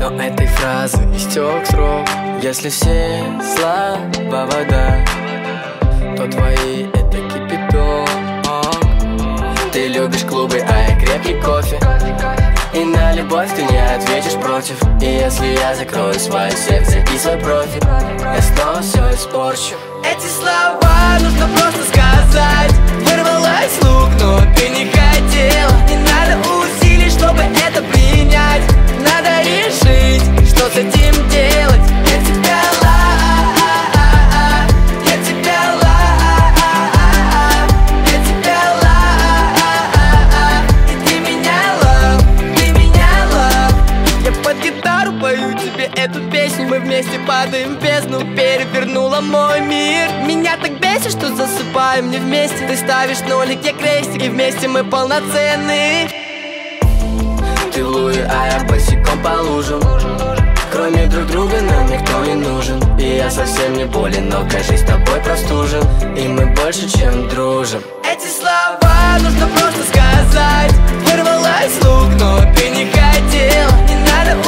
Но этой фразы истек срок. Если все слова вода, то твои это кипяток. Ты любишь клубы, а я крепкий кофе. И на любовь ты не ответишь против. И если я закрою свое сердце и свой профиль, я снова все испорчу. Эти слова нужно просто сказать. Вырвалась с губ, но ты не хотела. Не надо усилий, чтобы это принять. Надо решить, что с этим делать. Я тебя я тебя я тебя и ты меня love. Я под гитару пою тебе эту песню. Мы вместе падаем в бездну. Перевернула мой мир. Меня так бесит, что засыпаем не вместе. Ты ставишь нолик, я крестик, и вместе мы полноценны. Ты Луи, а я босиком по лужам. Кроме друг друга нам никто не нужен. И я совсем не болен, но кажись, с тобой простужен. И мы больше, чем дружим. Эти слова нужно просто сказать. Вырвалась с губ, но ты не хотела. Не надо